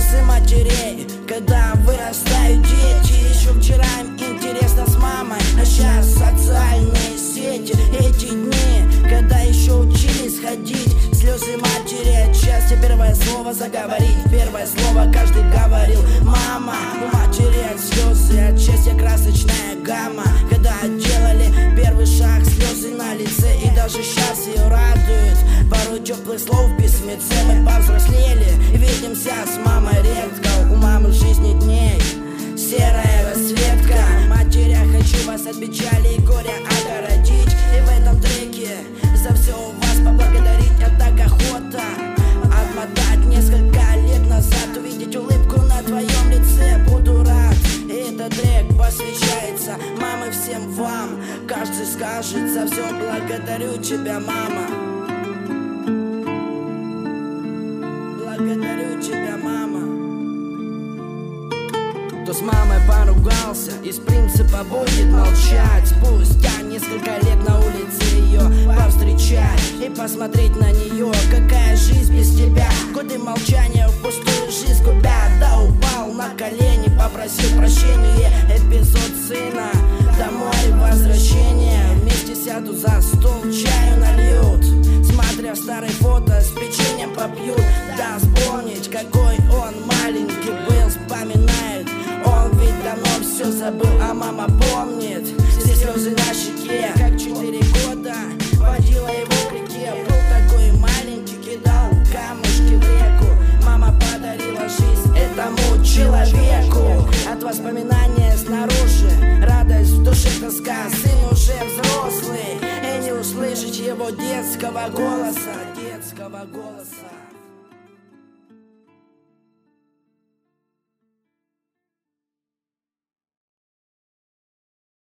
слезы матерей, когда вырастают дети. Еще вчера им интересно с мамой, а сейчас социальные сети. Эти дни, когда еще учились ходить, слезы матери от счастья. Первое слово заговорить, первое слово каждый говорил мама. У матери от слезы, от счастья красочная гамма. Когда делали первый шаг, слезы на лице, и даже сейчас ее радует пару теплых слов в письмеце. Мы повзрослели и видимся с мамой редко. У мамы в жизни дней серая расцветка. Матери, я хочу вас от печали и горя огородить, и в этом треке за все вас поблагодарить. А так охота отмотать несколько лет назад, увидеть улыбку на твоем лице. Буду рад, и этот трек посвящается мамы всем вам. Каждый скажет за все благодарю тебя, мама. Благодарю тебя, мама. Кто с мамой поругался, из принципа будет молчать. Спустя несколько лет на улице ее повстречать и посмотреть на нее. Какая жизнь без тебя? Годы молчания впустую жизнь губят. Да упал на колени, попросил прощения. Эпизод сына, домой возвращение. Вместе сяду за стол, чаю нальют, смотря старые фото, с печеньем попьют. Да вспомнить, какой он маленький был, вспоминает. Он ведь давно все забыл, а мама помнит. Все слезы на щеке, как 4 года водила его к реке. Был такой маленький, кидал камушки в реку. Мама подарила жизнь этому человеку. От воспоминания снаружи радость, в душе тоска. Сын уже взрослый, и не услышать его детского голоса.